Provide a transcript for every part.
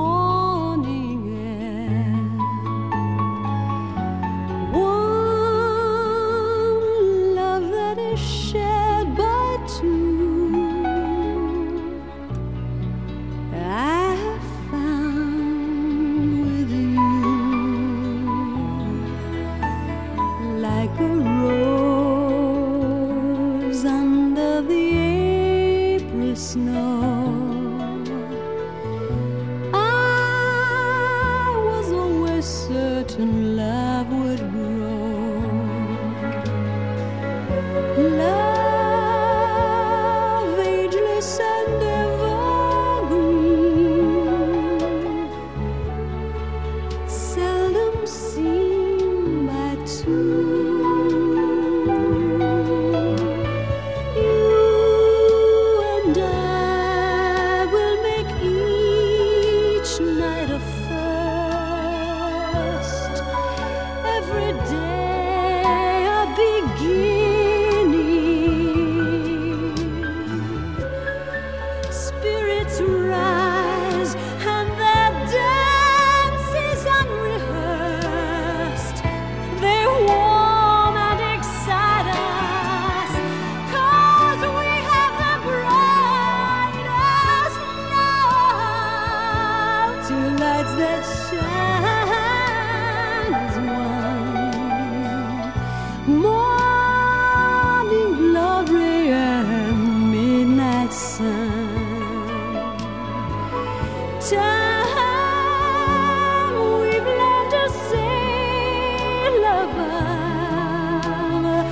morning air. One love that is shared by two, I have found with you, like a rose under the April snow. Certain love would grow, love ageless and evergreen, seldom seen by two. You and I will make each night a every day a beginning. Spirits rise and their dance is unrehearsed. They warm and excite us, 'cause we have the brightest love. Two lights that shine as one, morning glory and midnight sun. Time we've learned to sail above.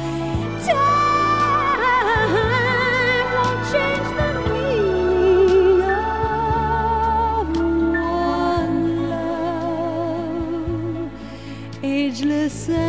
Time won't change the meaning of one love, ageless